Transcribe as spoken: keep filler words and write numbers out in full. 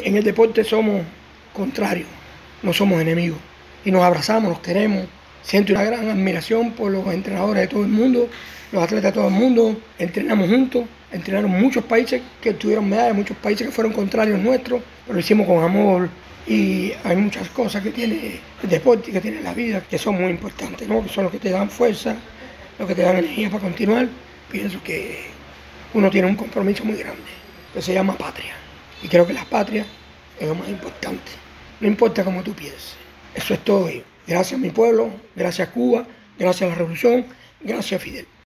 en el deporte somos contrarios, no somos enemigos. Y nos abrazamos, nos queremos. Siento una gran admiración por los entrenadores de todo el mundo, los atletas de todo el mundo. Entrenamos juntos, entrenaron muchos países que tuvieron medallas, muchos países que fueron contrarios nuestros, pero lo hicimos con amor. Y hay muchas cosas que tiene el deporte y que tiene la vida que son muy importantes, ¿no? Que son los que te dan fuerza, los que te dan energía para continuar. Pienso que uno tiene un compromiso muy grande, que se llama patria. Y creo que la patria es lo más importante. No importa cómo tú pienses. Eso es todo. Gracias a mi pueblo, gracias a Cuba, gracias a la revolución, gracias a Fidel.